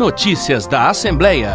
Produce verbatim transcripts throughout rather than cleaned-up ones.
Notícias da Assembleia.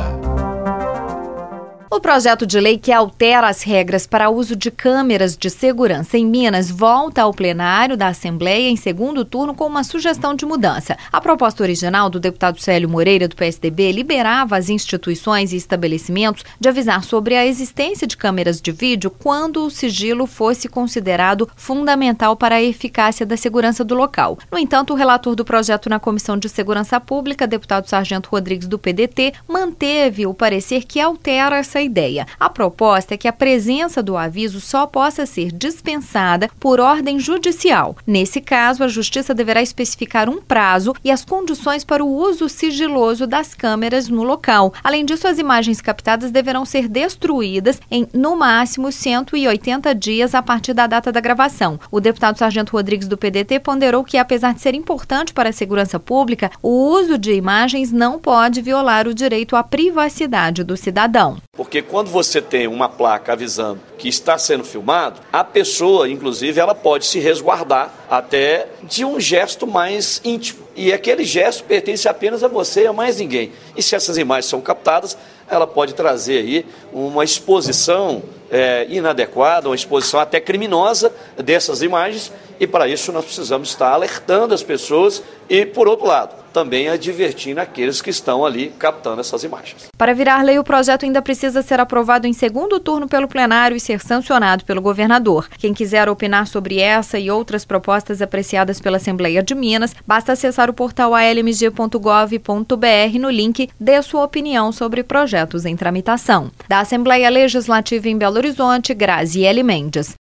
O projeto de lei que altera as regras para uso de câmeras de segurança em Minas volta ao plenário da Assembleia em segundo turno com uma sugestão de mudança. A proposta original do deputado Célio Moreira, do P S D B, liberava as instituições e estabelecimentos de avisar sobre a existência de câmeras de vídeo quando o sigilo fosse considerado fundamental para a eficácia da segurança do local. No entanto, o relator do projeto na Comissão de Segurança Pública, deputado Sargento Rodrigues, do P D T, manteve o parecer que altera essa ideia. A proposta é que a presença do aviso só possa ser dispensada por ordem judicial. Nesse caso, a Justiça deverá especificar um prazo e as condições para o uso sigiloso das câmeras no local. Além disso, as imagens captadas deverão ser destruídas em, no máximo, cento e oitenta dias a partir da data da gravação. O deputado Sargento Rodrigues, do P D T, ponderou que, apesar de ser importante para a segurança pública, o uso de imagens não pode violar o direito à privacidade do cidadão. Porque quando você tem uma placa avisando que está sendo filmado, a pessoa, inclusive, ela pode se resguardar até de um gesto mais íntimo. E aquele gesto pertence apenas a você e a mais ninguém. E se essas imagens são captadas, ela pode trazer aí uma exposição é, inadequada, uma exposição até criminosa dessas imagens. E para isso nós precisamos estar alertando as pessoas e, por outro lado, também advertindo aqueles que estão ali captando essas imagens. Para virar lei, o projeto ainda precisa ser aprovado em segundo turno pelo plenário e ser sancionado pelo governador. Quem quiser opinar sobre essa e outras propostas apreciadas pela Assembleia de Minas, basta acessar o portal a l m g ponto gov ponto b r no link Dê sua opinião sobre projetos em tramitação. Da Assembleia Legislativa em Belo Horizonte, Graziele Mendes.